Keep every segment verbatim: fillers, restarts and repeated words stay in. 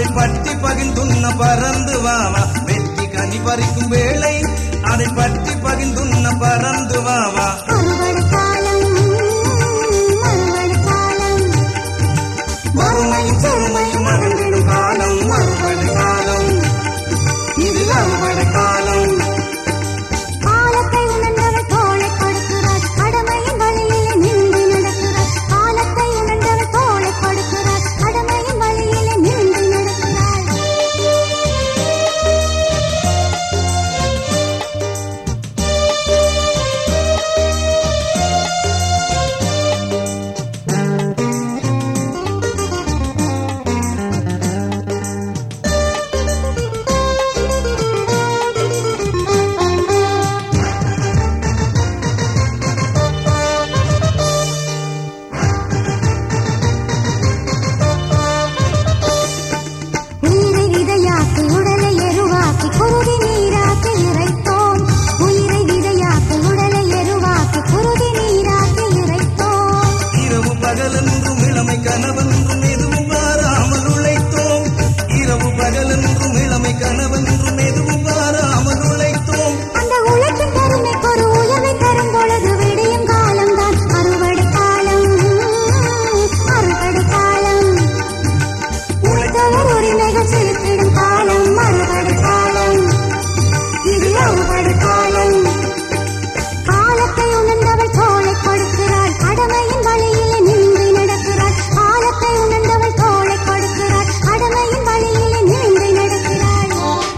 பற்றி பகிர்ந்துண்ண பறந்து வாவா. வெற்றி கனி பறிக்கும் வேளை அதை பற்றி பகிர்ந்துண்ண பறந்து வாவா. மறுமையும் செழுமையும் மறந்திடும் காலம் மறுபடி காலம், இது அறுபடை காலம். பகலென்றும் இளமை கனவென்றும் எதுவும் பாராமல் உழைத்தோம். இரவு பகலென்றும் இளமை கனவென்றும் எதுவும் பாராமல் உழைத்தோம். அந்த உழைப்பின் பெருமைக்கு ஒரு உயர்வை தரும் பொழுது விடியும் காலம்தான் அறுவடை காலம் அறுவடை காலம். உழைத்தவர் உரிமைகள் செலுத்திடும் காலம் அறுவடை காலம், இது அறுவடை காலம். காலத்தை உணர்ந்தவள் தோளை கொடுக்கிறாள், கடமையின் வழியிலே நின்று நடக்கிறாள். காலத்தை உணர்ந்தவள் தோளை கொடுக்கிறாள், கடமையின் வழியிலே நின்று நடக்கிறாள்.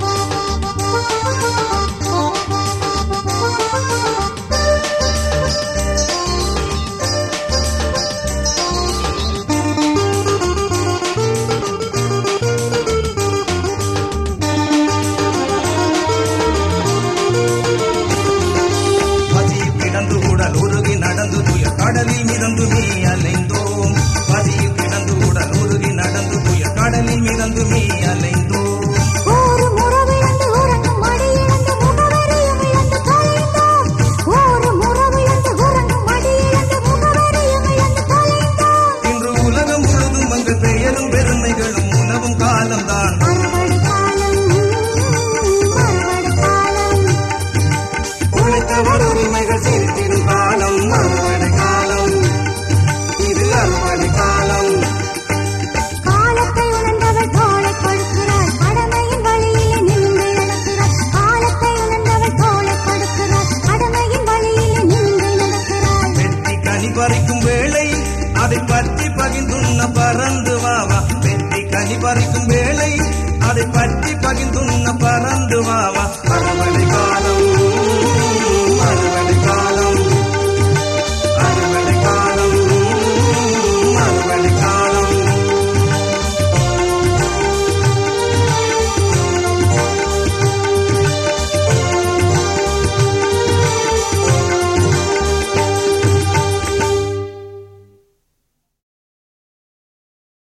பசியில் கிடந்து உடல் உருகி நடந்து துயர் கடலில் மிதந்து மீ அலைந்தோம். பசியில் கிடந்து உடல் உருகி நடந்து துயர் கடலில் மிதந்து மீ அலைந்தோம். ஒரு முறவிழந்து உறங்கும் மடியிழந்து முகவரியும் இழந்து தொலைந்தோம். ஒரு முறவிழந்து உறங்கும் மடியிழந்து முகவரியும் இழந்து தொலைந்தோம். இன்று உலகம் முழுதும் எங்கள் பெயரும் பெருமைகளும் உணவும் காலம்தான் அறுவடை காலம் அறுவடை காலம். உழைத்தவர் உரிமைகள் செலுத்திடும் காலம் அறுவடை காலம், இது அறுவடை காலம். காலத்தை உணர்ந்தவள் தோளை கொடுக்கிறாள், கடமையின் வழியிலே நின்று நடக்கிறாள். காலத்தை உணர்ந்தவள் தோளை கொடுக்கிறாள், கடமையின் வழியிலே நின்று நடக்கிறாள். வெற்றி கனி பறிக்கும் வேளை அதை பற்றி